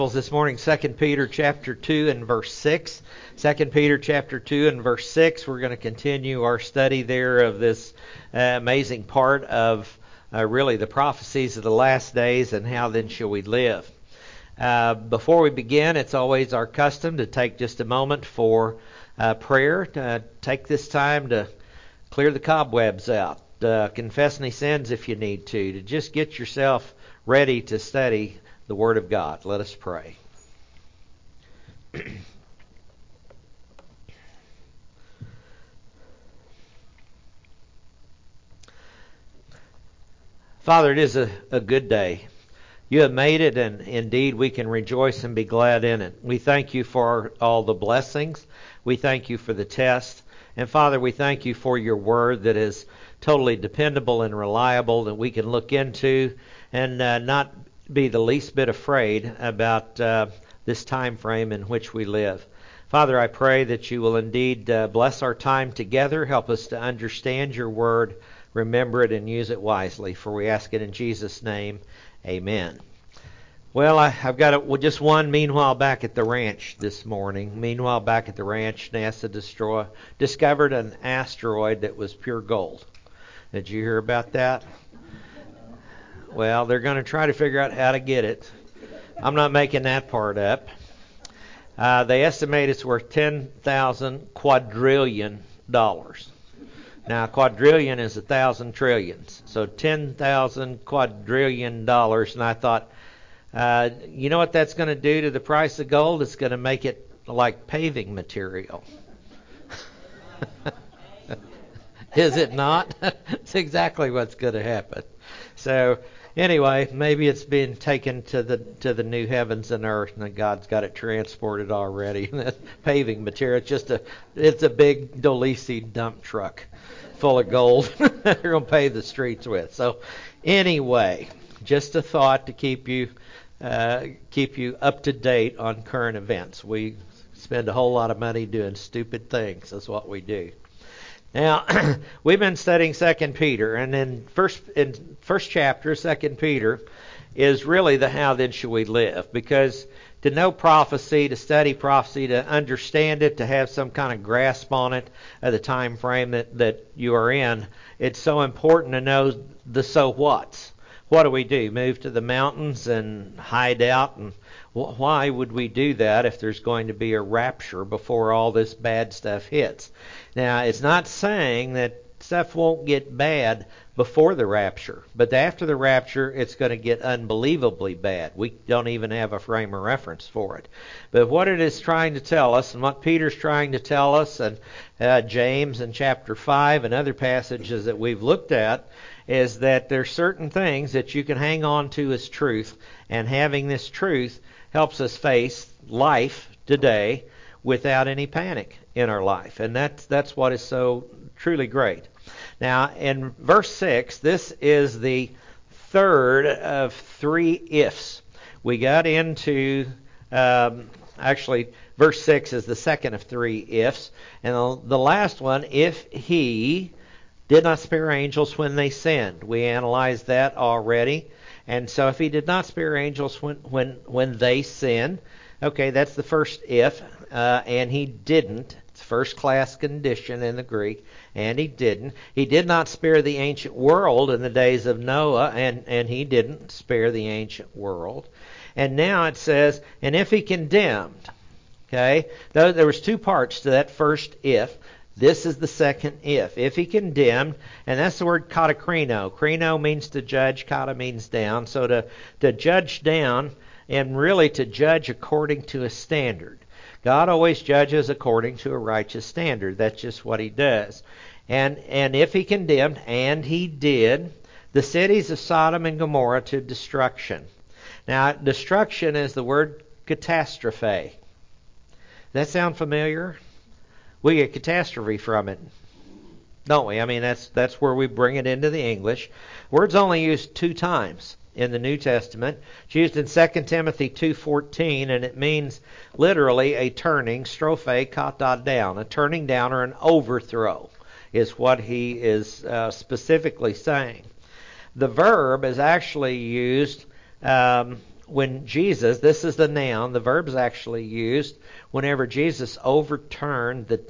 This morning, 2 Peter chapter 2 and verse 6. 2 Peter chapter 2 and verse 6, we're going to continue our study there of this amazing part of really the prophecies of the last days and how then shall we live. Before we begin, it's always our custom to take just a moment for prayer. Take this time to clear the cobwebs out. Confess any sins if you need to just get yourself ready to study the Word of God. Let us pray. Father, it is a good day. You have made it, and indeed we can rejoice and be glad in it. We thank you for all the blessings. We thank you for the test. And Father, we thank you for your Word that is totally dependable and reliable, that we can look into and not be the least bit afraid about this time frame in which we live. Father, I pray that you will indeed bless our time together, help us to understand your word, remember it, and use it wisely. For we ask it in Jesus' name, amen. Well, I've got just one meanwhile back at the ranch this morning. Meanwhile back at the ranch, NASA discovered an asteroid that was pure gold. Did you hear about that? Well, they're going to try to figure out how to get it. I'm not making that part up. They estimate it's worth 10,000 quadrillion dollars. Now, quadrillion is 1,000 trillions. So 10,000 quadrillion dollars. And I thought, you know what that's going to do to the price of gold? It's going to make it like paving material. Is it not? It's exactly what's going to happen. So anyway, maybe it's been taken to the new heavens and earth, and God's got it transported already. Paving material, it's a big Dolisi dump truck full of gold. They're going to pave the streets with. So anyway, just a thought to keep you up to date on current events. We spend a whole lot of money doing stupid things. That's what we do. Now, we've been studying 2 Peter, and in first chapter, 2 Peter, is really the how then shall we live. Because to know prophecy, to study prophecy, to understand it, to have some kind of grasp on it at the time frame that you are in, it's so important to know the so whats. What do we do? Move to the mountains and hide out? And why would we do that if there's going to be a rapture before all this bad stuff hits? Now, it's not saying that stuff won't get bad before the rapture, but after the rapture, it's going to get unbelievably bad. We don't even have a frame of reference for it. But what it is trying to tell us, and what Peter's trying to tell us, and James in chapter 5 and other passages that we've looked at, is that there's certain things that you can hang on to as truth, and having this truth helps us face life today without any panic in our life. And that's what is so truly great. Now, in verse 6, this is the third of three ifs. We got into, actually, verse 6 is the second of three ifs. And the last one, if he did not spare angels when they sinned. We analyzed that already. And so if he did not spare angels when they sinned, okay, that's the first if, and he didn't. It's first class condition in the Greek, and he didn't. He did not spare the ancient world in the days of Noah, and he didn't spare the ancient world. And now it says, and if he condemned, okay, there was two parts to that first if. This is the second if. If he condemned, and that's the word katakrino. Krino means to judge, kata means down. So to judge down, and really to judge according to a standard. God always judges according to a righteous standard. That's just what he does. And if he condemned, and he did, the cities of Sodom and Gomorrah to destruction. Now, destruction is the word catastrophe. Does that sound familiar? We get catastrophe from it, don't we? I mean, that's where we bring it into the English. Word's only used 2 times in the New Testament. It's used in 2 Timothy 2:14, and it means literally a turning, strophe, kata, down. A turning down or an overthrow is what he is specifically saying. The verb is actually used when Jesus, this is the noun, the verb's actually used whenever Jesus overturned the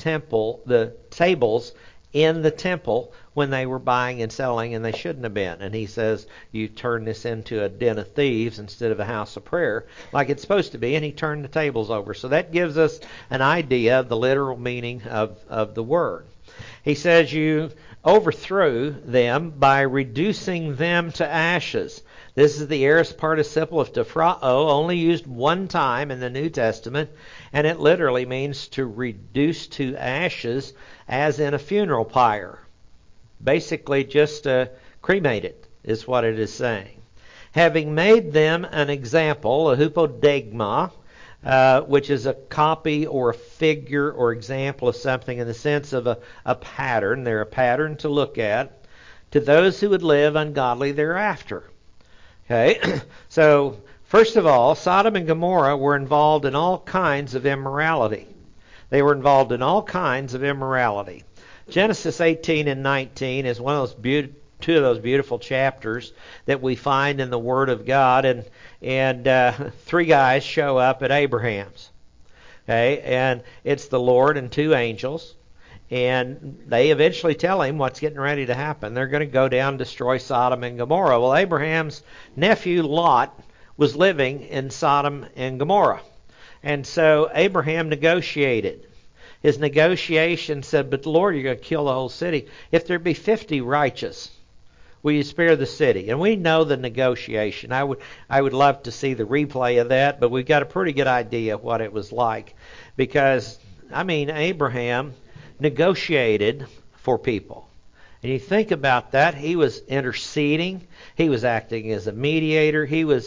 tables in the temple when they were buying and selling and they shouldn't have been. And he says, you turn this into a den of thieves instead of a house of prayer, like it's supposed to be, and he turned the tables over. So that gives us an idea of the literal meaning of the word. He says you overthrew them by reducing them to ashes. This is the aorist participle of tephrao, only used one time in the New Testament, and it literally means to reduce to ashes, as in a funeral pyre. Basically just cremate it is what it is saying. Having made them an example, a hypodeigma, which is a copy or a figure or example of something in the sense of a pattern. They're a pattern to look at to those who would live ungodly thereafter. Okay, so first of all, Sodom and Gomorrah were involved in all kinds of immorality. They were involved in all kinds of immorality. Genesis 18 and 19 is one of those two of those beautiful chapters that we find in the Word of God, and three guys show up at Abraham's. Okay, and it's the Lord and two angels, and they eventually tell him what's getting ready to happen. They're going to go down and destroy Sodom and Gomorrah. Well, Abraham's nephew Lot was living in Sodom and Gomorrah, and so Abraham negotiated. His negotiation said, but Lord, you're going to kill the whole city. If there be 50 righteous, will you spare the city? And we know the negotiation. I would love to see the replay of that, but we've got a pretty good idea of what it was like. Because, Abraham negotiated for people. And you think about that, he was interceding. He was acting as a mediator.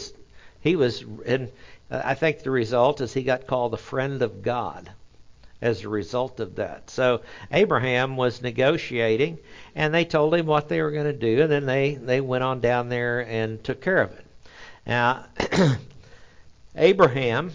And I think the result is he got called a friend of God as a result of that. So Abraham was negotiating, and they told him what they were going to do, and then they went on down there and took care of it. Now, Abraham,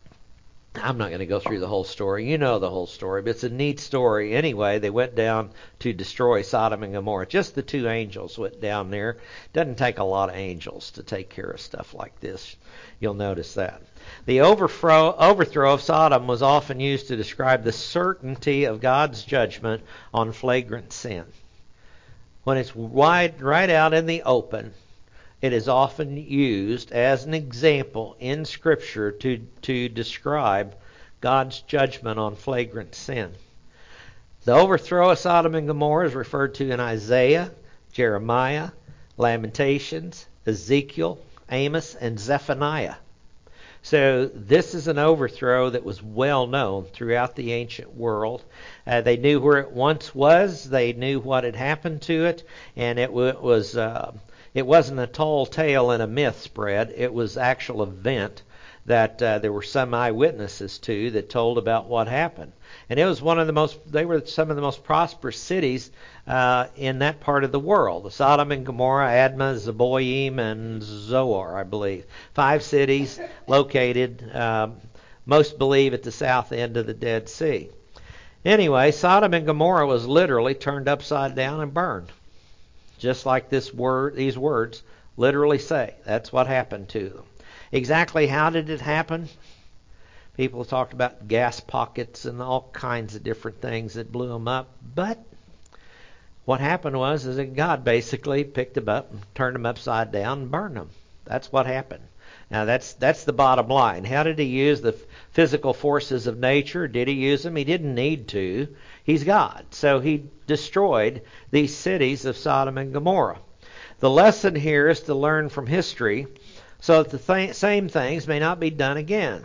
I'm not going to go through the whole story. You know the whole story, but it's a neat story. Anyway, they went down to destroy Sodom and Gomorrah. Just the two angels went down there. Doesn't take a lot of angels to take care of stuff like this. You'll notice that. The overthrow of Sodom was often used to describe the certainty of God's judgment on flagrant sin. When it's right out in the open, it is often used as an example in Scripture to describe God's judgment on flagrant sin. The overthrow of Sodom and Gomorrah is referred to in Isaiah, Jeremiah, Lamentations, Ezekiel, Amos, and Zephaniah. So this is an overthrow that was well known throughout the ancient world. They knew where it once was. They knew what had happened to it, and it wasn't a tall tale and a myth spread. It was actual event that there were some eyewitnesses to that told about what happened. And it was they were some of the most prosperous cities in that part of the world. Sodom and Gomorrah, Admah, Zeboim, and Zoar, I believe. 5 cities located, most believe, at the south end of the Dead Sea. Anyway, Sodom and Gomorrah was literally turned upside down and burned. Just like these words literally say. That's what happened to them. Exactly how did it happen? People talked about gas pockets and all kinds of different things that blew them up. But what happened was that God basically picked them up and turned them upside down and burned them. That's what happened. Now that's the bottom line. How did he use the physical forces of nature? Did he use them? He didn't need to. He's God. So he destroyed these cities of Sodom and Gomorrah. The lesson here is to learn from history so that the same things may not be done again.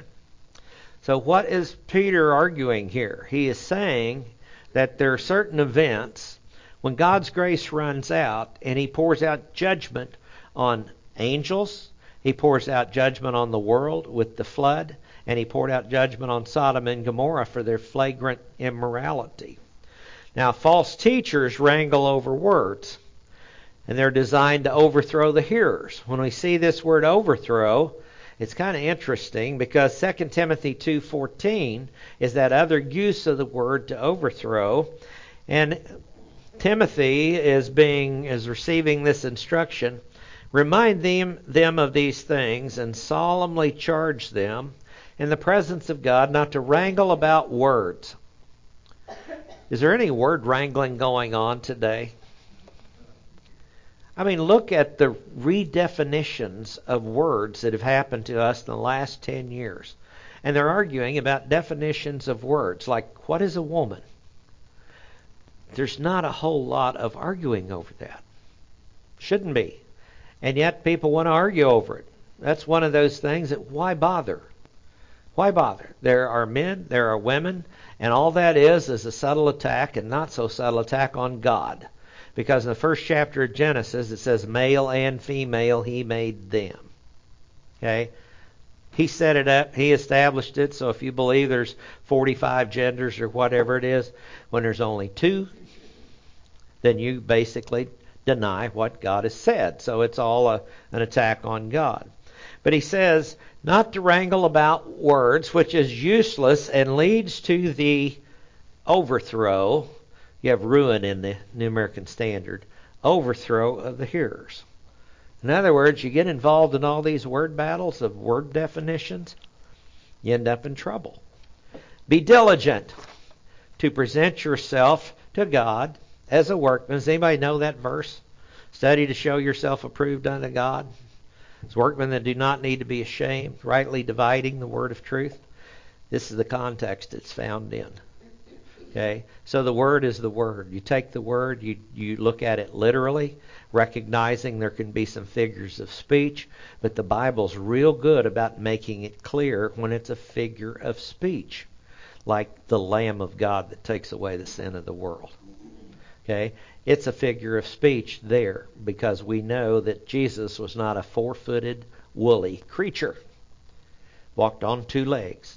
So what is Peter arguing here? He is saying that there are certain events when God's grace runs out and he pours out judgment on angels, he pours out judgment on the world with the flood, and he poured out judgment on Sodom and Gomorrah for their flagrant immorality. Now, false teachers wrangle over words, and they're designed to overthrow the hearers. When we see this word overthrow, it's kind of interesting because 2 Timothy 2:14 is that other use of the word to overthrow, and Timothy is receiving this instruction Remind them of these things and solemnly charge them in the presence of God not to wrangle about words. Is there any word wrangling going on today? I mean, look at the redefinitions of words that have happened to us in the last 10 years. And they're arguing about definitions of words, like what is a woman? There's not a whole lot of arguing over that. Shouldn't be. And yet people want to argue over it. That's one of those things that why bother? Why bother? There are men, there are women, and all that is a subtle attack and not so subtle attack on God. Because in the first chapter of Genesis it says male and female he made them. Okay? He set it up, he established it, so if you believe there's 45 genders or whatever it is, when there's only 2, then you basically deny what God has said. So it's all an attack on God. But he says not to wrangle about words, which is useless and leads to the overthrow. You have ruin in the New American Standard. Overthrow of the hearers. In other words, you get involved in all these word battles of word definitions, you end up in trouble. Be diligent to present yourself to God as a workman. Does anybody know that verse? Study to show yourself approved unto God. As workmen that do not need to be ashamed, rightly dividing the word of truth. This is the context it's found in. Okay? So the word is the word. You take the word, you look at it literally, recognizing there can be some figures of speech, but the Bible's real good about making it clear when it's a figure of speech, like the Lamb of God that takes away the sin of the world. Okay? It's a figure of speech there because we know that Jesus was not a 4-footed, woolly creature. Walked on 2 legs.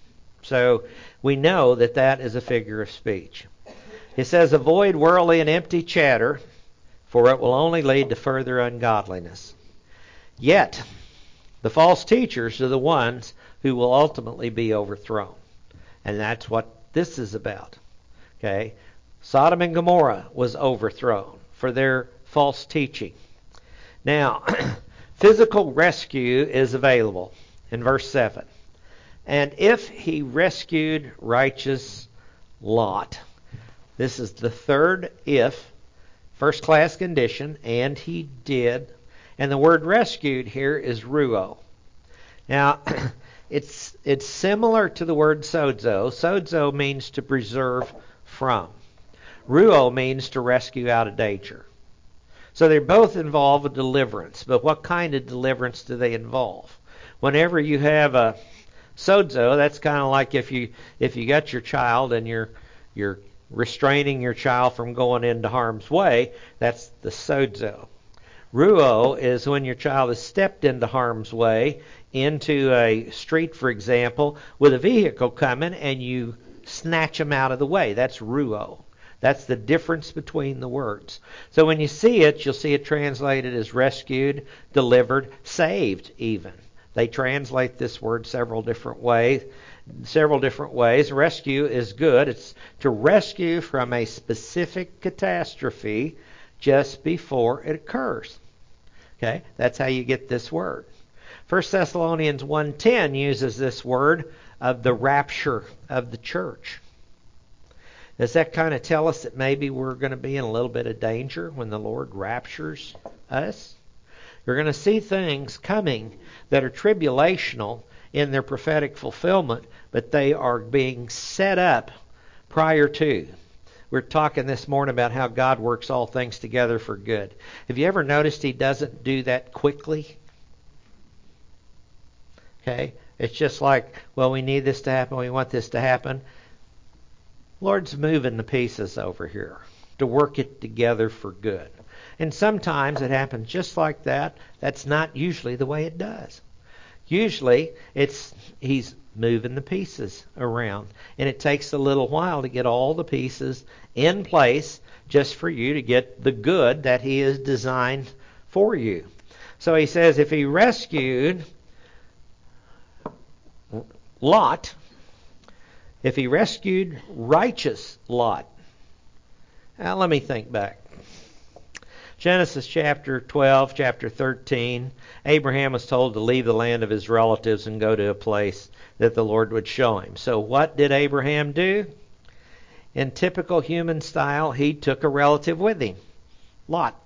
So we know that that is a figure of speech. It says, avoid worldly and empty chatter, for it will only lead to further ungodliness. Yet, the false teachers are the ones who will ultimately be overthrown. And that's what this is about. Okay? Sodom and Gomorrah was overthrown for their false teaching. Now, physical rescue is available in verse 7. And if he rescued righteous Lot. This is the third if, first class condition, and he did. And the word rescued here is ruo. Now, it's similar to the word sozo. Sozo means to preserve from. Ruo means to rescue out of danger. So they both involve a deliverance. But what kind of deliverance do they involve? Whenever you have a sozo, that's kind of like if you got your child and you're restraining your child from going into harm's way, that's the sozo. Ruo is when your child has stepped into harm's way, into a street, for example, with a vehicle coming, and you snatch them out of the way. That's ruo. That's the difference between the words. So when you see it, you'll see it translated as rescued, delivered, saved even. They translate this word several different ways. Rescue is good. It's to rescue from a specific catastrophe just before it occurs. Okay, that's how you get this word. 1 Thessalonians 1:10 uses this word of the rapture of the church. Does that kind of tell us that maybe we're going to be in a little bit of danger when the Lord raptures us? You're going to see things coming that are tribulational in their prophetic fulfillment, but they are being set up prior to. We're talking this morning about how God works all things together for good. Have you ever noticed He doesn't do that quickly? Okay? It's just like, well, we need this to happen, we want this to happen. Lord's moving the pieces over here to work it together for good. And sometimes it happens just like that. That's not usually the way it does. Usually He's moving the pieces around. And it takes a little while to get all the pieces in place just for you to get the good that He has designed for you. So He says if He rescued Lot, if He rescued righteous Lot. Now let me think back. Genesis chapter 12, chapter 13, Abraham was told to leave the land of his relatives and go to a place that the Lord would show him. So what did Abraham do? In typical human style, he took a relative with him, Lot.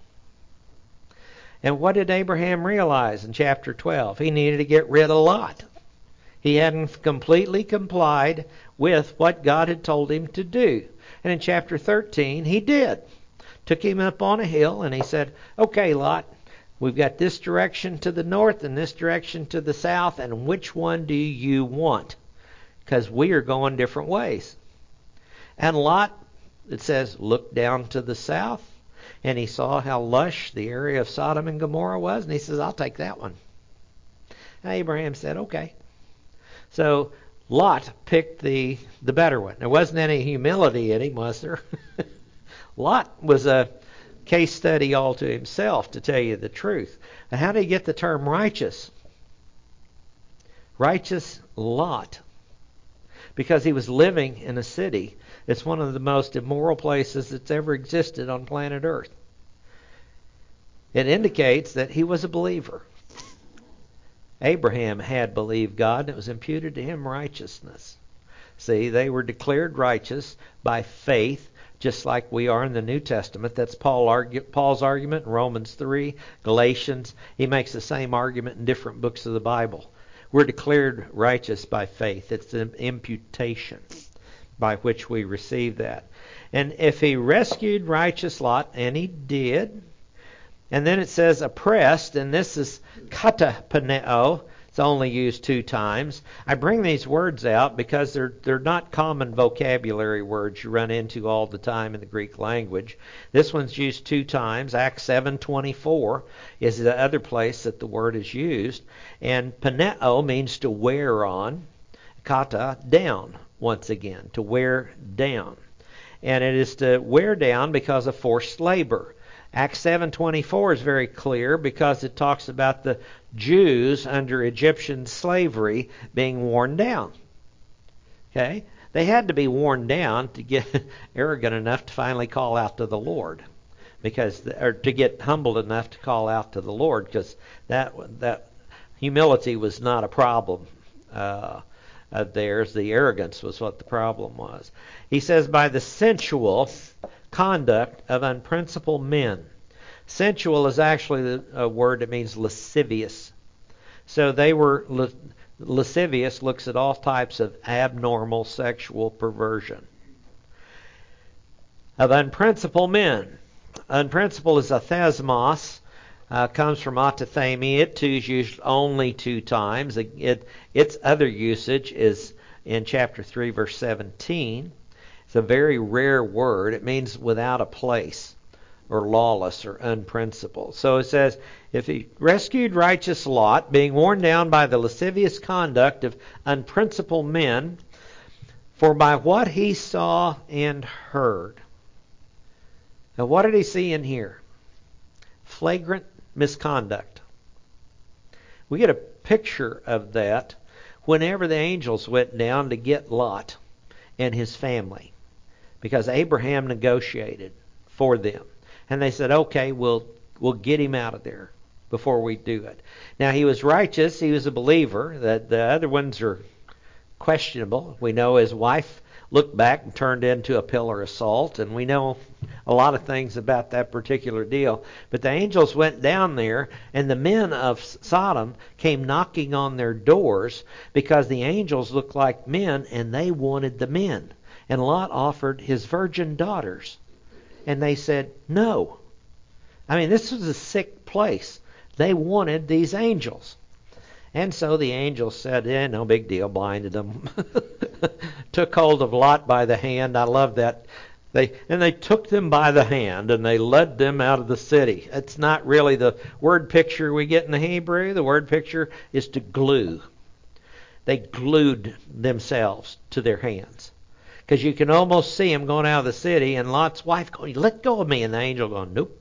And what did Abraham realize in chapter 12? He needed to get rid of Lot. He hadn't completely complied with what God had told him to do. And in chapter 13, he did. Took him up on a hill and he said, okay, Lot, we've got this direction to the north and this direction to the south, and which one do you want? Because we are going different ways. And Lot, it says, looked down to the south, and he saw how lush the area of Sodom and Gomorrah was, and he says, I'll take that one. And Abraham said, okay. So Lot picked the better one. There wasn't any humility in him, was there? Lot was a case study all to himself, to tell you the truth. And how did he get the term righteous? Righteous Lot. Because he was living in a city that's one of the most immoral places that's ever existed on planet Earth. It indicates that he was a believer. Abraham had believed God, and it was imputed to him righteousness. See, they were declared righteous by faith, just like we are in the New Testament. That's Paul's argument in Romans 3, Galatians. He makes the same argument in different books of the Bible. We're declared righteous by faith. It's an imputation by which we receive that. And if he rescued righteous Lot, and he did, and then it says oppressed, and this is katapaneo. It's only used 2 times. I bring these words out because they're not common vocabulary words you run into all the time in the Greek language. This one's used 2 times. Acts 7:24 is the other place that the word is used. And paneo means to wear on. Kata, down, once again, to wear down. And it is to wear down because of forced labor. Acts 7:24 is very clear because it talks about the Jews under Egyptian slavery being worn down. Okay? They had to be worn down to get arrogant enough to finally call out to the Lord, or to get humbled enough to call out to the Lord, because that humility was not a problem of theirs. The arrogance was what the problem was. He says, by the sensual conduct of unprincipled men. Sensual is actually a word that means lascivious. So they were lascivious, looks at all types of abnormal sexual perversion. Of unprincipled men. Unprincipled is athesmos, comes from autothemy. It too is used only 2 times. Its other usage is in chapter 3, verse 17. It's a very rare word. It means without a place, or lawless, or unprincipled. So it says, if he rescued righteous Lot, being worn down by the lascivious conduct of unprincipled men, for by what he saw and heard. Now what did he see and hear? Flagrant misconduct. We get a picture of that whenever the angels went down to get Lot and his family, because Abraham negotiated for them. And they said, okay, we'll get him out of there before we do it. Now, he was righteous. He was a believer. The other ones are questionable. We know his wife looked back and turned into a pillar of salt, and we know a lot of things about that particular deal. But the angels went down there, and the men of Sodom came knocking on their doors because the angels looked like men, and they wanted the men. And Lot offered his virgin daughters. And they said, no. I mean, this was a sick place. They wanted these angels. And so the angels said, no big deal, blinded them. Took hold of Lot by the hand. I love that. They took them by the hand and they led them out of the city. It's not really the word picture we get in the Hebrew. The word picture is to glue. They glued themselves to their hands. Because you can almost see him going out of the city, and Lot's wife going, let go of me. And the angel going, nope.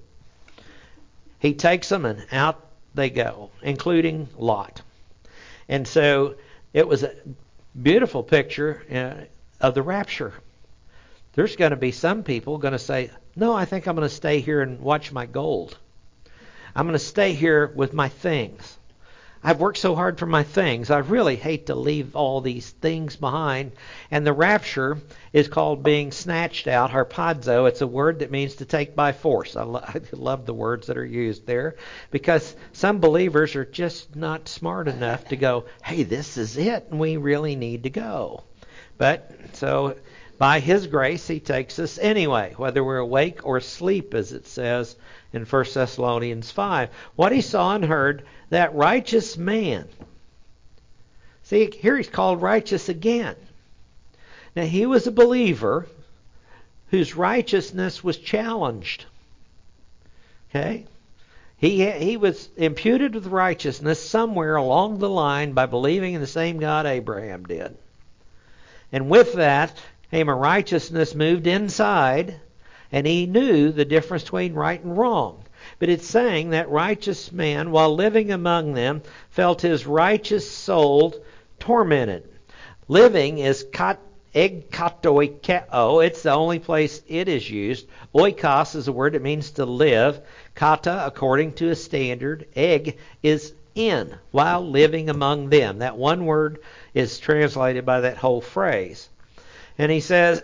He takes them, and out they go, including Lot. And so it was a beautiful picture of the rapture. there's going to be some people going to say, no, I think I'm going to stay here and watch my gold. I'm going to stay here with my things. I've worked so hard for my things. I really hate to leave all these things behind. And the rapture is called being snatched out, harpazo. It's a word that means to take by force. I love the words that are used there, because some believers are just not smart enough to go, hey, this is it, and we really need to go. But so by His grace, He takes us anyway, whether we're awake or asleep, as it says in 1 Thessalonians 5. What He saw and heard, that righteous man. See, here He's called righteous again. Now, he was a believer whose righteousness was challenged. Okay? He was imputed with righteousness somewhere along the line by believing in the same God Abraham did. And with that came a righteousness moved inside, and he knew the difference between right and wrong. But it's saying that righteous man, while living among them, felt his righteous soul tormented. Living is egkatoikeo. It's the only place it is used. Oikos is a word that means to live. Kata, according to a standard. Egg is in, while living among them. That one word is translated by that whole phrase. And he says,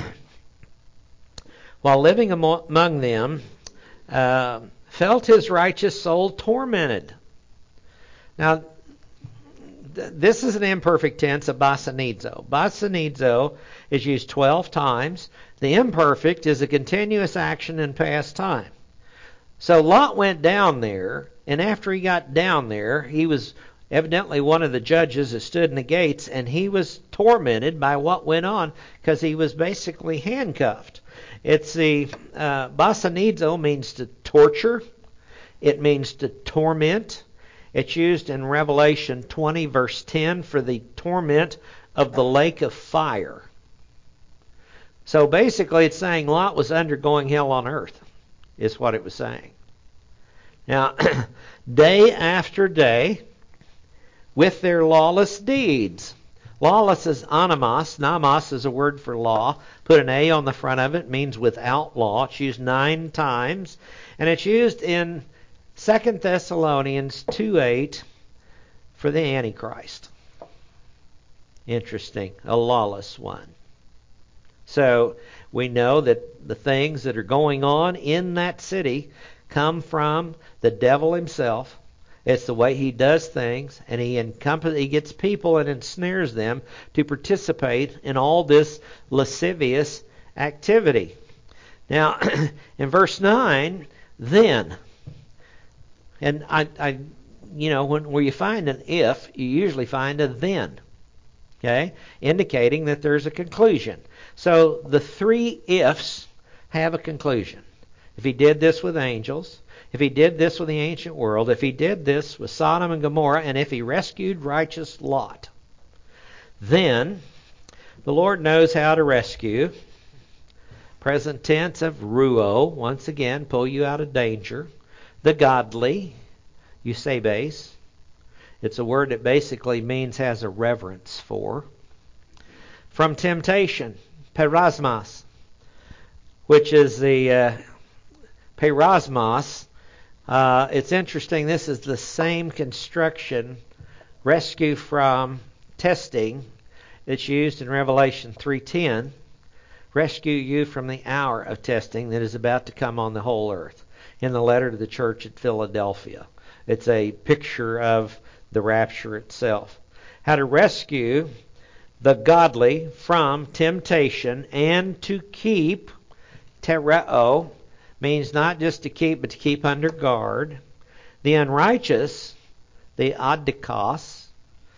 while living among them, felt his righteous soul tormented. Now, this is an imperfect tense of basanizo. Basanizo is used 12 times. The imperfect is a continuous action in past time. So Lot went down there, and after he got down there, he was evidently one of the judges that stood in the gates, and he was tormented by what went on because he was basically handcuffed. It's the basanizo means to torture. It means to torment. It's used in Revelation 20 verse 10 for the torment of the lake of fire. So basically it's saying Lot was undergoing hell on earth, is what it was saying. Now, day after day, with their lawless deeds. Lawless is anamos. Namos is a word for law. Put an A on the front of it. It means without law. It's used 9 times. And it's used in 2 Thessalonians 2:8 for the Antichrist. Interesting. A lawless one. So we know that the things that are going on in that city come from the devil himself. It's the way he does things, and he gets people and ensnares them to participate in all this lascivious activity. Now, in verse 9, then, and where you find an if, you usually find a then, okay, indicating that there's a conclusion. So the 3 ifs have a conclusion. If he did this with angels, if he did this with the ancient world, if he did this with Sodom and Gomorrah, and if he rescued righteous Lot, then the Lord knows how to rescue. Present tense of ruo, once again, pull you out of danger. The godly, eusebes. It's a word that basically means has a reverence for. From temptation, perasmos, which is the perasmos. It's interesting, this is the same construction, rescue from testing, that's used in Revelation 3:10. Rescue you from the hour of testing that is about to come on the whole earth. In the letter to the church at Philadelphia. It's a picture of the rapture itself. How to rescue the godly from temptation and to keep, tereo, means not just to keep, but to keep under guard. The unrighteous, the adikos,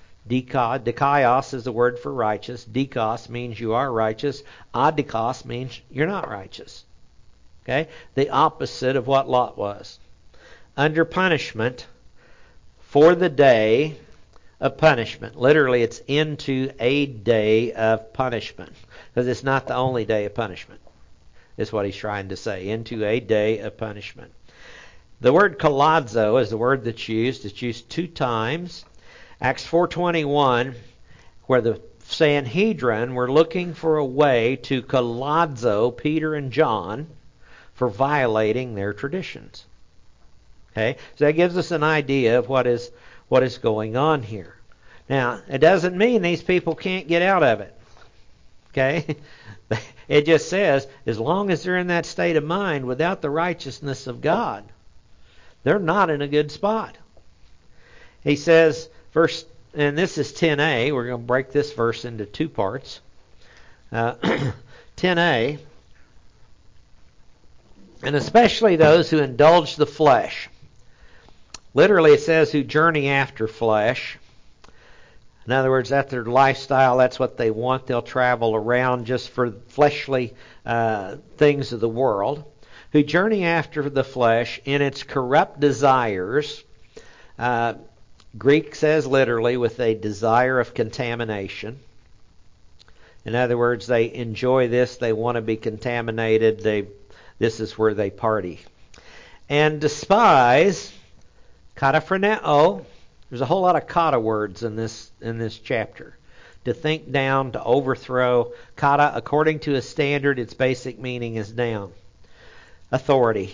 dikaios is the word for righteous. Dikos means you are righteous. Adikos means you're not righteous. Okay? The opposite of what Lot was. Under punishment for the day of punishment. Literally, it's into a day of punishment. Because it's not the only day of punishment. Is what he's trying to say. Into a day of punishment. The word kaladzo is the word that's used. It's used 2 times. Acts 4:21, where the Sanhedrin were looking for a way to kaladzo Peter and John for violating their traditions. Okay, so that gives us an idea of what is going on here. Now, it doesn't mean these people can't get out of it. Okay? It just says, as long as they're in that state of mind without the righteousness of God, they're not in a good spot. He says, and this is 10a. We're going to break this verse into two parts. 10a, and especially those who indulge the flesh. Literally, it says who journey after flesh. In other words, that's their lifestyle. That's what they want. They'll travel around just for fleshly things of the world. Who journey after the flesh in its corrupt desires. Greek says literally with a desire of contamination. In other words, they enjoy this. They want to be contaminated. This is where they party. And despise, kataphroneo. There's a whole lot of kata words in this chapter. To think down, to overthrow. Kata, according to a standard, its basic meaning is down. Authority.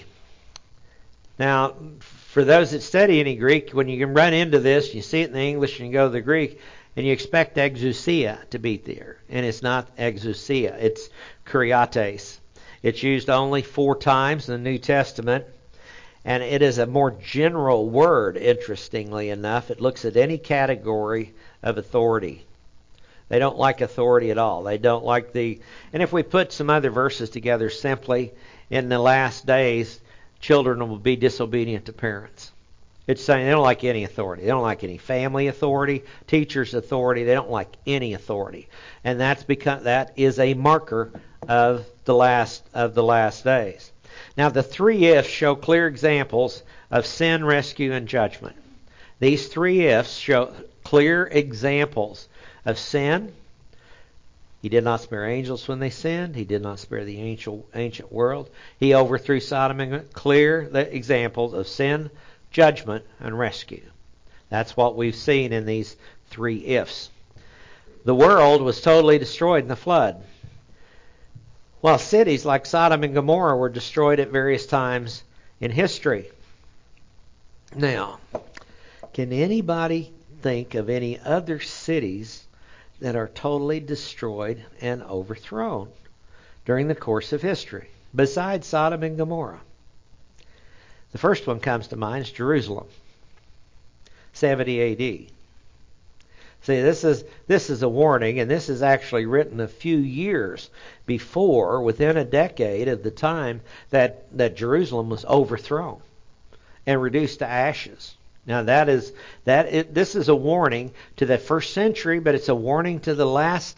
Now, for those that study any Greek, when you can run into this, you see it in the English and you go to the Greek, and you expect exousia to be there. And it's not exousia, it's kuriates. It's used only 4 times in the New Testament. And it is a more general word, interestingly enough. It looks at any category of authority. They don't like authority at all. They don't like and if we put some other verses together simply, in the last days, children will be disobedient to parents. It's saying they don't like any authority. They don't like any family authority, teachers' authority. They don't like any authority. And that is a marker of the last days. Now, the 3 ifs show clear examples of sin, rescue, and judgment. These 3 ifs show clear examples of sin. He did not spare angels when they sinned. He did not spare the ancient world. He overthrew Sodom and Gomorrah. Clear examples of sin, judgment, and rescue. That's what we've seen in these 3 ifs. The world was totally destroyed in the flood. While cities like Sodom and Gomorrah were destroyed at various times in history. Now, can anybody think of any other cities that are totally destroyed and overthrown during the course of history, besides Sodom and Gomorrah? The first one comes to mind is Jerusalem, 70 A.D. See, this is a warning, and this is actually written a few years before, within a decade of the time that Jerusalem was overthrown and reduced to ashes. Now this is a warning to the first century, but it's a warning to the last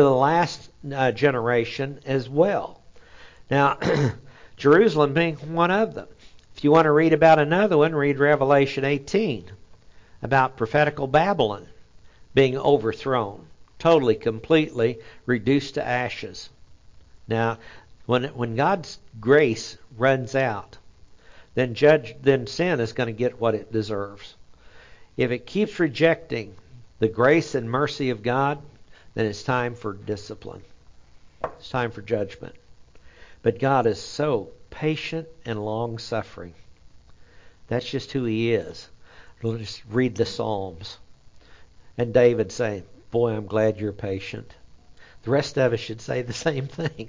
generation as well. Now, Jerusalem being one of them. If you want to read about another one, read Revelation 18 about prophetical Babylon being overthrown, totally, completely reduced to ashes. Now, when God's grace runs out, then sin is going to get what it deserves. If it keeps rejecting the grace and mercy of God, then it's time for discipline. It's time for judgment. But God is so patient and long-suffering. That's just who He is. We'll just read the Psalms. And David saying, boy, I'm glad you're patient. The rest of us should say the same thing.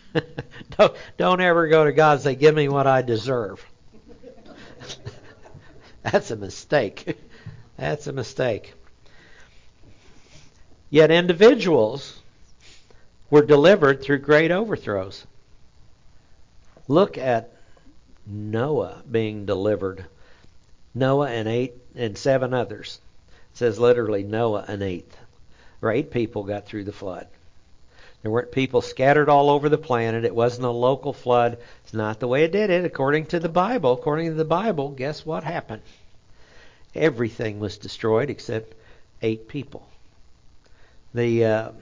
Don't ever go to God and say, give me what I deserve. That's a mistake. That's a mistake. Yet individuals were delivered through great overthrows. Look at Noah being delivered. Noah and 7 others. It says literally Noah an 8th. Or 8 people got through the flood. There weren't people scattered all over the planet. It wasn't a local flood. It's not the way it did it. According to the Bible, guess what happened? Everything was destroyed except 8 people. The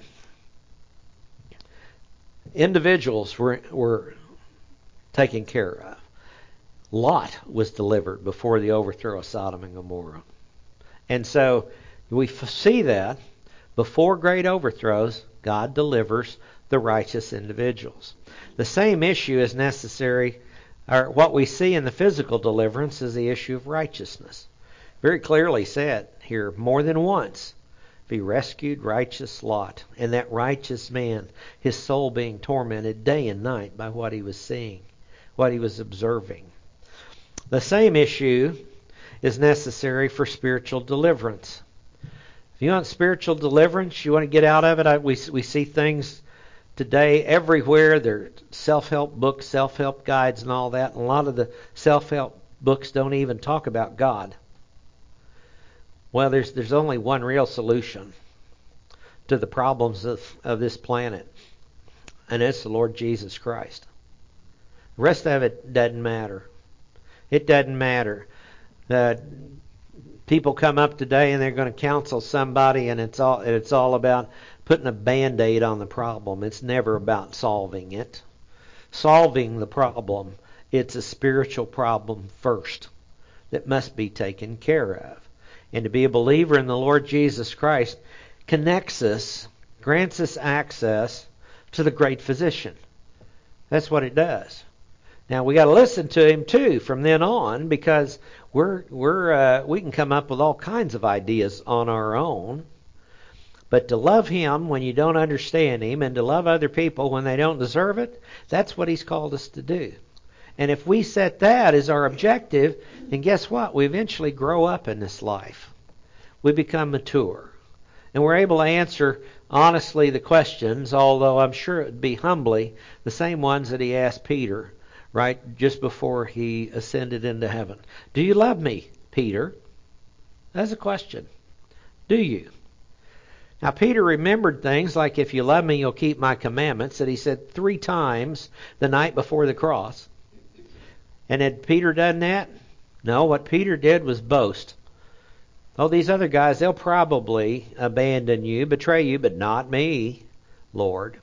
individuals were taken care of. Lot was delivered before the overthrow of Sodom and Gomorrah. And so we see that. Before great overthrows, God delivers the righteous individuals. The same issue is necessary, or what we see in the physical deliverance is the issue of righteousness. Very clearly said here more than once. Be rescued, righteous Lot. And that righteous man, his soul being tormented day and night by what he was seeing, what he was observing. The same issue is necessary for spiritual deliverance. If you want spiritual deliverance, you want to get out of it, we see things today everywhere. There are self-help books, self-help guides and all that. And a lot of the self-help books don't even talk about God. Well, there's only one real solution to the problems of this planet, and it's the Lord Jesus Christ. The rest of it doesn't matter. It doesn't matter. People come up today and they're going to counsel somebody, and it's all about putting a Band-Aid on the problem. It's never about solving it. Solving the problem, it's a spiritual problem first that must be taken care of. And to be a believer in the Lord Jesus Christ connects us, grants us access to the great physician. That's what it does. Now we got to listen to him too from then on, because we can come up with all kinds of ideas on our own. But to love him when you don't understand him, and to love other people when they don't deserve it, that's what he's called us to do. And if we set that as our objective, then guess what? We eventually grow up in this life. We become mature. And we're able to answer honestly the questions, although I'm sure it would be humbly, the same ones that he asked Peter, right, just before he ascended into heaven. Do you love me, Peter? That's a question. Do you? Now, Peter remembered things like, if you love me, you'll keep my commandments, that he said 3 times the night before the cross. And had Peter done that? No, what Peter did was boast. Oh, these other guys, they'll probably abandon you, betray you, but not me, Lord.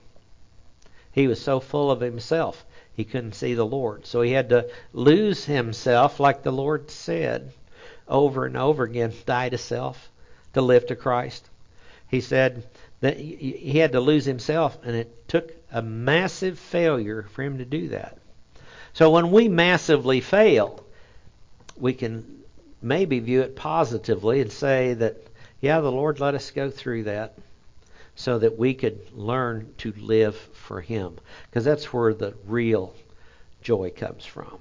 He was so full of himself, he couldn't see the Lord. So he had to lose himself, like the Lord said, over and over again, die to self, to live to Christ. He said that he had to lose himself, and it took a massive failure for him to do that. So when we massively fail, we can maybe view it positively and say that, yeah, the Lord let us go through that so that we could learn to live for him. Because that's where the real joy comes from.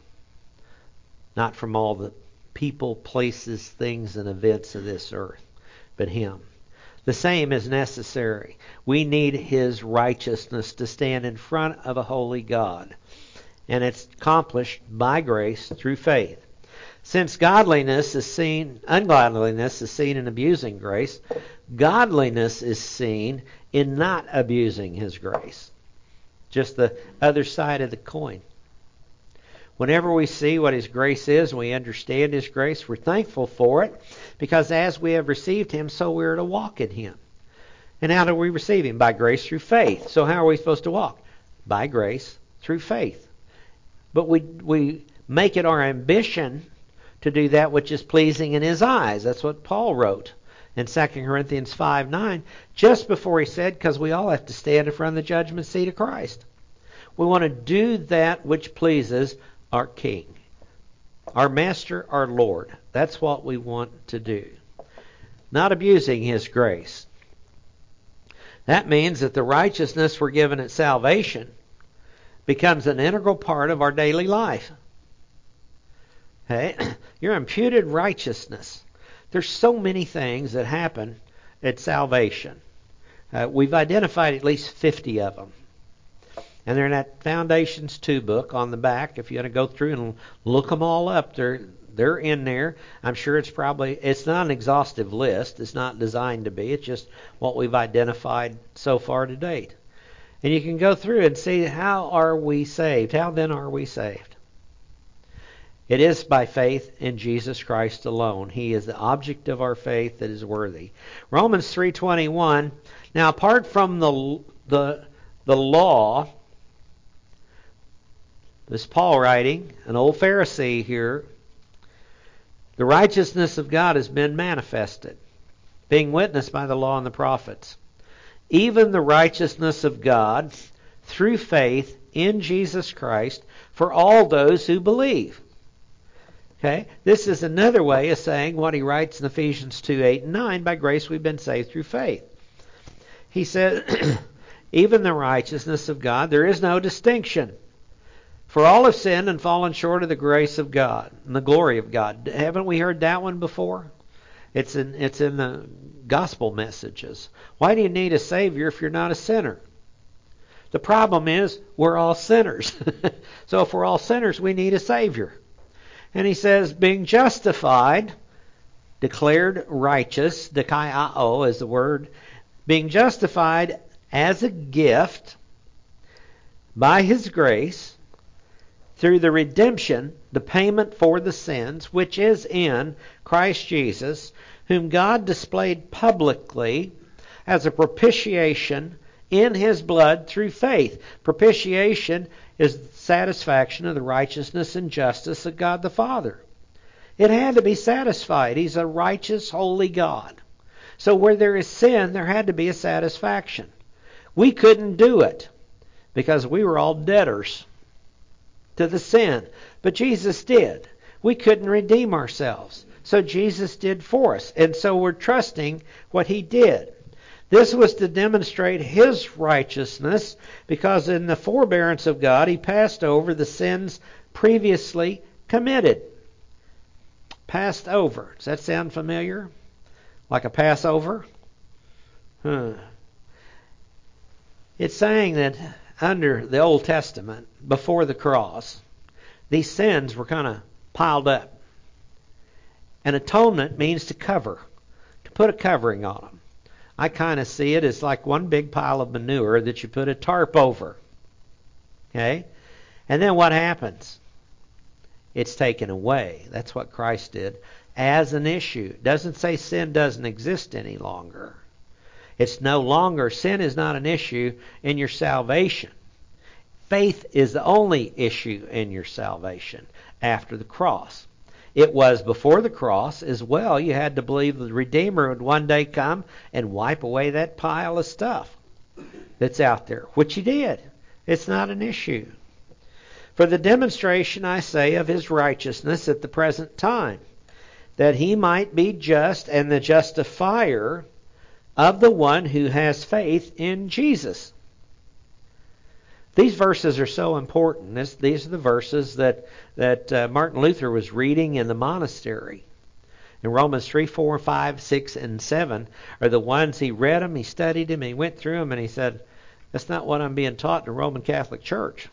Not from all the people, places, things, and events of this earth, but him. The same is necessary. We need his righteousness to stand in front of a holy God. And it's accomplished by grace through faith. Since ungodliness is seen in abusing grace, godliness is seen in not abusing his grace. Just the other side of the coin. Whenever we see what his grace is and we understand his grace, we're thankful for it, because as we have received him, so we are to walk in him. And how do we receive him? By grace through faith. So how are we supposed to walk? By grace through faith. But we make it our ambition to do that which is pleasing in his eyes. That's what Paul wrote in 2 Corinthians 5:9, just before he said, because we all have to stand in front of the judgment seat of Christ. We want to do that which pleases our King, our Master, our Lord. That's what we want to do. Not abusing his grace. That means that the righteousness we're given at salvation becomes an integral part of our daily life. Hey, your imputed righteousness. There's so many things that happen at salvation. We've identified at least 50 of them. And they're in that Foundations 2 book on the back. If you want to go through and look them all up, they're in there. I'm sure it's not an exhaustive list. It's not designed to be. It's just what we've identified so far to date. And you can go through and see, how are we saved? How then are we saved? It is by faith in Jesus Christ alone. He is the object of our faith that is worthy. Romans 3:21. Now, apart from the law, this is Paul writing, an old Pharisee here, the righteousness of God has been manifested. being witnessed by the law and the prophets, even the righteousness of God through faith in Jesus Christ for all those who believe. Okay? This is another way of saying what he writes in Ephesians 2, 8, and 9, by grace we've been saved through faith. He said, even the righteousness of God, there is no distinction. For all have sinned and fallen short of the grace of God and the glory of God. Haven't we heard that one before? It's in the gospel messages. Why do you need a Savior if you're not a sinner? The problem is we're all sinners. So if we're all sinners, we need a Savior. And he says, being justified, declared righteous, dikaiō is the word, being justified as a gift by his grace through the redemption, the payment for the sins, which is in Christ Jesus, whom God displayed publicly as a propitiation in his blood through faith. Propitiation is the satisfaction of the righteousness and justice of God the Father. It had to be satisfied. He's a righteous, holy God. So where there is sin, there had to be a satisfaction. We couldn't do it because we were all debtors to the sin. But Jesus did. We couldn't redeem ourselves. So Jesus did for us. And so we're trusting what he did. This was to demonstrate his righteousness because in the forbearance of God, he passed over the sins previously committed. Passed over. Does that sound familiar? Like a Passover? It's saying that under the Old Testament, before the cross, these sins were kind of piled up. And atonement means to cover, to put a covering on them. I kind of see it as like one big pile of manure that you put a tarp over. Okay? And then what happens? It's taken away. That's what Christ did as an issue. It doesn't say sin doesn't exist any longer. It's no longer, sin is not an issue in your salvation. Faith is the only issue in your salvation after the cross. It was before the cross as well. You had to believe the Redeemer would one day come and wipe away that pile of stuff that's out there, which he did. It's not an issue. For the demonstration, I say, of his righteousness at the present time, that he might be just and the justifier of the one who has faith in Jesus. These verses are so important. These are the verses that Martin Luther was reading in the monastery. In Romans 3, 4, 5, 6, and 7 are the ones he read them, he studied them, he went through them, and he said, that's not what I'm being taught in the Roman Catholic Church.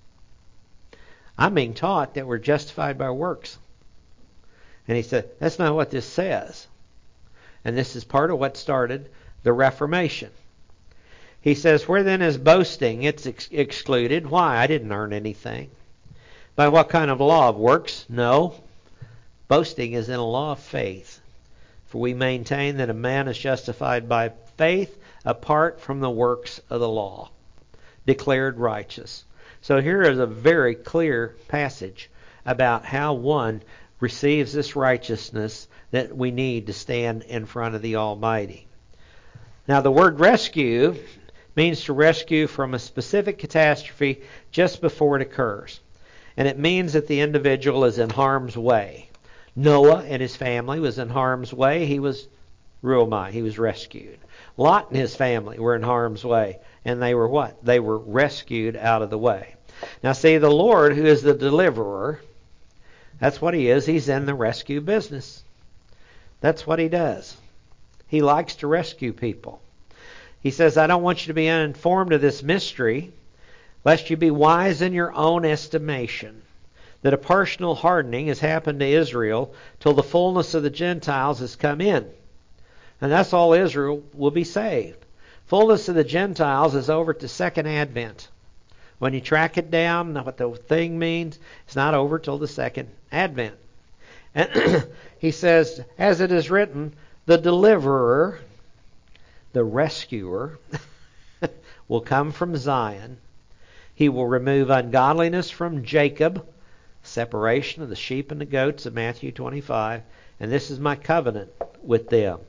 I'm being taught that we're justified by works. And he said, that's not what this says. And this is part of what started the Reformation. He says, where then is boasting? It's excluded. Why? I didn't earn anything. By what kind of law? Of works? No. Boasting is in a law of faith. For we maintain that a man is justified by faith apart from the works of the law. Declared righteous. So here is a very clear passage about how one receives this righteousness that we need to stand in front of the Almighty. Now the word rescue means to rescue from a specific catastrophe just before it occurs. And it means that the individual is in harm's way. Noah and his family was in harm's way. He was Ruamai. He was rescued. Lot and his family were in harm's way. And they were what? They were rescued out of the way. Now see, the Lord, who is the deliverer, that's what he is. He's in the rescue business. That's what he does. He likes to rescue people. He says, I don't want you to be uninformed of this mystery, lest you be wise in your own estimation, that a partial hardening has happened to Israel till the fullness of the Gentiles has come in. And that's all Israel will be saved. Fullness of the Gentiles is over to Second Advent. When you track it down, what the thing means, it's not over till the Second Advent. And he says, as it is written, the deliverer, the rescuer, will come from Zion. He will remove ungodliness from Jacob, separation of the sheep and the goats of Matthew 25. And this is my covenant with them,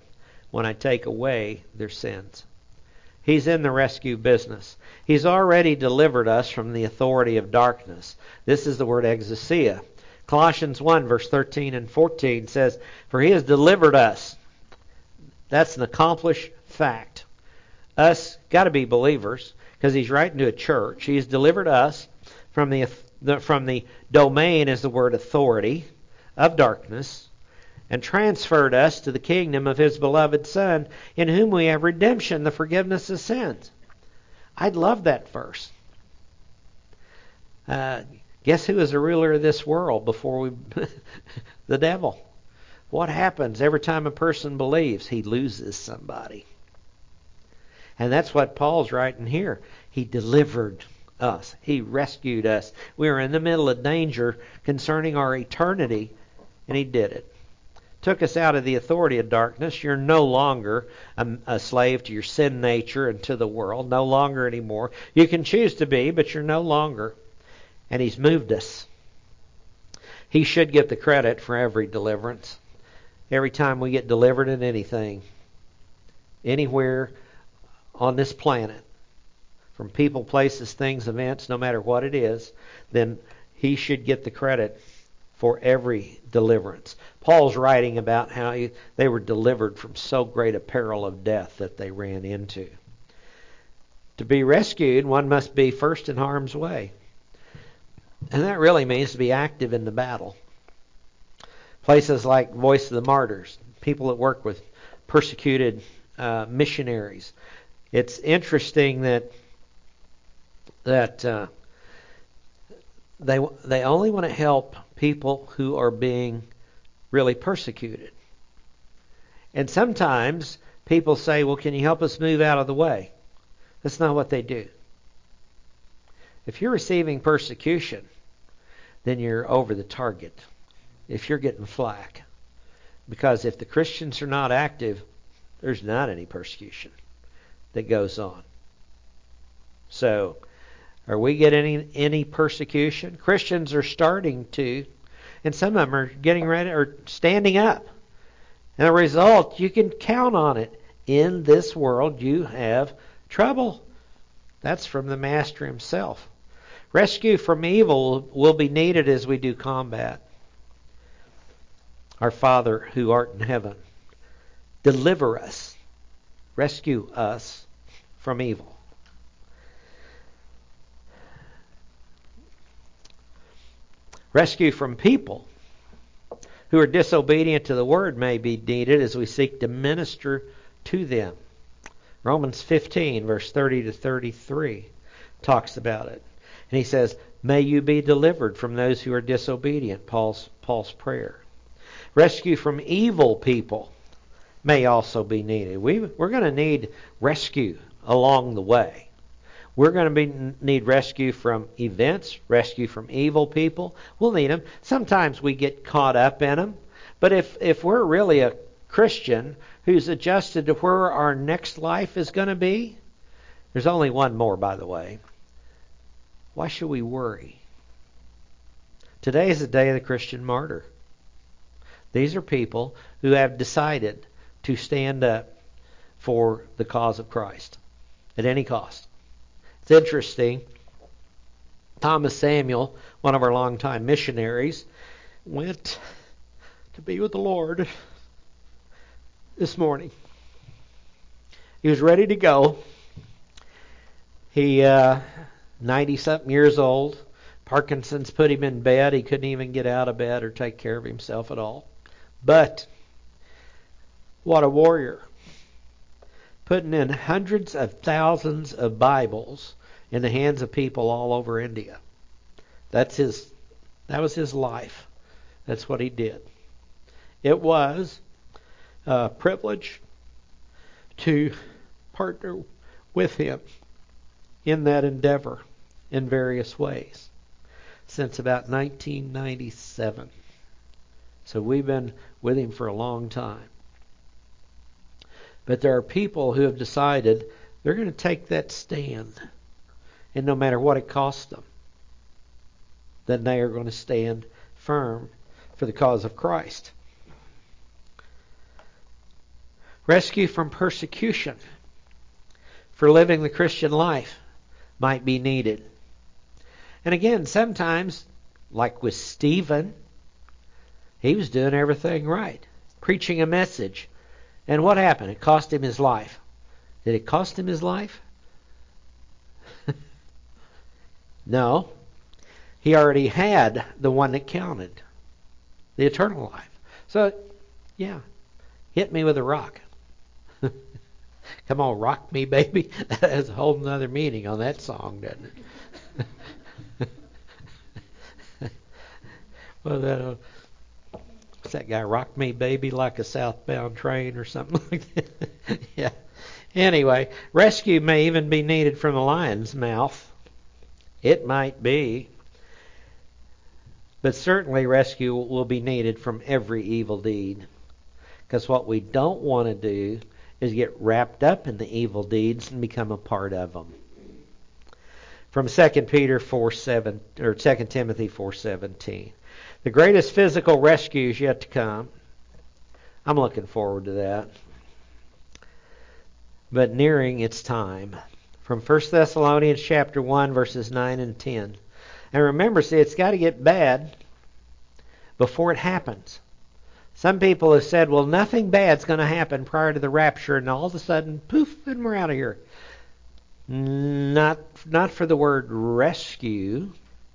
when I take away their sins. He's in the rescue business. He's already delivered us from the authority of darkness. This is the word exousia. Colossians 1, verse 13 and 14 says, "For he has delivered us." That's an accomplished fact. Us got to be believers, because he's writing to a church. He's delivered us from the domain, is the word authority, of darkness, and transferred us to the kingdom of his beloved Son, in whom we have redemption, the forgiveness of sins. I'd love that verse. Guess who is the ruler of this world before we... the devil. What happens every time a person believes? He loses somebody. And that's what Paul's writing here. He delivered us. He rescued us. We were in the middle of danger concerning our eternity, and he did it. Took us out of the authority of darkness. You're no longer a slave to your sin nature and to the world. No longer anymore. You can choose to be, but you're no longer. And he's moved us. He should get the credit for every deliverance. Every time we get delivered in anything, anywhere on this planet, from people, places, things, events, no matter what it is, then he should get the credit for every deliverance. Paul's writing about how they were delivered from so great a peril of death that they ran into. To be rescued, one must be first in harm's way. And that really means to be active in the battle. Places like Voice of the Martyrs, people that work with persecuted missionaries. It's interesting that they only want to help people who are being really persecuted. And sometimes people say, well, can you help us move out of the way? That's not what they do. If you're receiving persecution, then you're over the target. If you're getting flack. Because if the Christians are not active, there's not any persecution that goes on. So, are we getting any persecution? Christians are starting to, and some of them are getting ready or standing up. And the result, you can count on it. In this world, you have trouble. That's from the Master himself. Rescue from evil will be needed as we do combat. Our Father who art in heaven, deliver us, rescue us from evil. Rescue from people who are disobedient to the word may be needed as we seek to minister to them. Romans 15, verse 30 to 33 talks about it. And he says, may you be delivered from those who are disobedient, Paul's prayer. Rescue from evil people may also be needed. We're going to need rescue along the way. We're going to need rescue from events, rescue from evil people. We'll need them. Sometimes we get caught up in them. But if we're really a Christian who's adjusted to where our next life is going to be, there's only one more, by the way. Why should we worry? Today is the day of the Christian martyr. These are people who have decided to stand up for the cause of Christ at any cost. It's interesting. Thomas Samuel, one of our longtime missionaries, went to be with the Lord this morning. He was ready to go. He 90-something years old. Parkinson's put him in bed. He couldn't even get out of bed or take care of himself at all. But what a warrior. Putting in hundreds of thousands of Bibles in the hands of people all over India. That was his life. That's what he did. It was a privilege to partner with him in that endeavor in various ways since about 1997. So we've been with him for a long time. But there are people who have decided they're going to take that stand. And no matter what it costs them, then they are going to stand firm for the cause of Christ. Rescue from persecution for living the Christian life might be needed. And again, sometimes, like with Stephen, he was doing everything right, preaching a message. And what happened? It cost him his life. Did it cost him his life? No. He already had the one that counted, the eternal life. So, yeah, hit me with a rock. Come on, rock me, baby. That has a whole nother meaning on that song, doesn't it? Well, what's that guy? Rock me, baby, like a southbound train or something like that. Yeah. Anyway, rescue may even be needed from the lion's mouth. It might be. But certainly rescue will be needed from every evil deed. Because what we don't want to do is get wrapped up in the evil deeds and become a part of them. From 2 Peter 4:7 or 2 Timothy 4:17. The greatest physical rescue is yet to come. I'm looking forward to that. But nearing its time. From 1 Thessalonians chapter 1 verses 9 and 10. And remember, see, it's got to get bad before it happens. Some people have said, well, nothing bad's going to happen prior to the rapture, and all of a sudden, poof, and we're out of here. Not for the word rescue.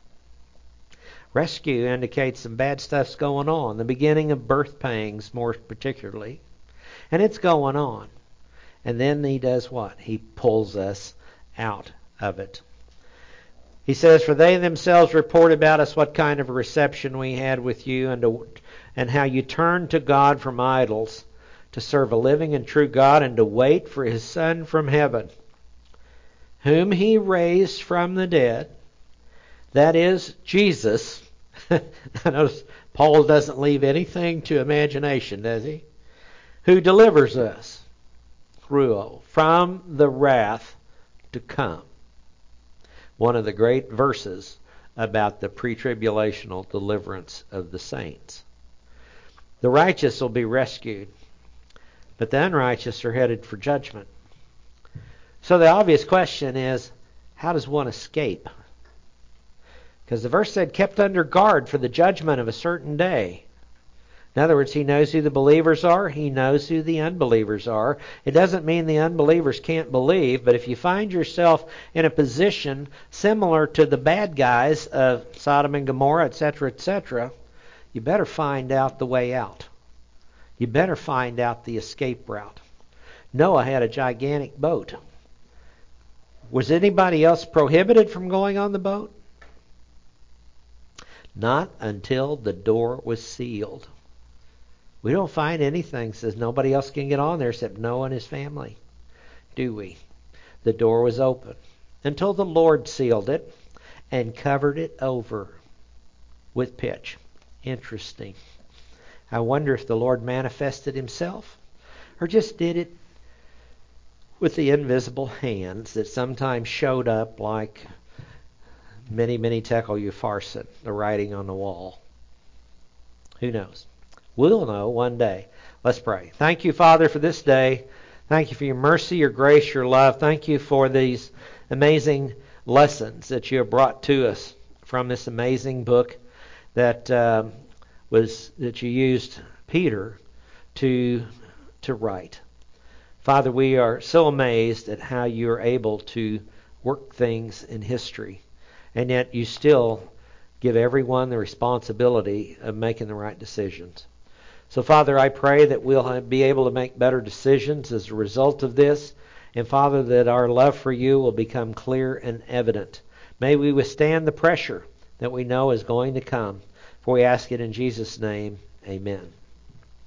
Rescue indicates some bad stuff's going on. The beginning of birth pangs, more particularly. And it's going on. And then he does what? He pulls us out of it. He says, for they themselves report about us what kind of a reception we had with you and how you turned to God from idols to serve a living and true God and to wait for His Son from heaven, whom He raised from the dead. That is Jesus. Notice Paul doesn't leave anything to imagination, does he? Who delivers us, Ruo, from the wrath to come. One of the great verses about the pre-tribulational deliverance of the saints. The righteous will be rescued, but the unrighteous are headed for judgment. So the obvious question is, how does one escape? Because the verse said, kept under guard for the judgment of a certain day. In other words, he knows who the believers are. He knows who the unbelievers are. It doesn't mean the unbelievers can't believe, but if you find yourself in a position similar to the bad guys of Sodom and Gomorrah, etc., you better find out the way out. You better find out the escape route. Noah had a gigantic boat. Was anybody else prohibited from going on the boat? Not until the door was sealed. We don't find anything that says nobody else can get on there except Noah and his family, do we? The door was open until the Lord sealed it and covered it over with pitch. Interesting. I wonder if the Lord manifested Himself or just did it with the invisible hands that sometimes showed up like many, many tekel upharsin, the writing on the wall. Who knows? We'll know one day. Let's pray. Thank you, Father, for this day. Thank you for your mercy, your grace, your love. Thank you for these amazing lessons that you have brought to us from this amazing book that you used Peter to write. Father, we are so amazed at how you are able to work things in history, and yet you still give everyone the responsibility of making the right decisions. So, Father, I pray that we'll be able to make better decisions as a result of this. And, Father, that our love for you will become clear and evident. May we withstand the pressure that we know is going to come. For we ask it in Jesus' name, amen.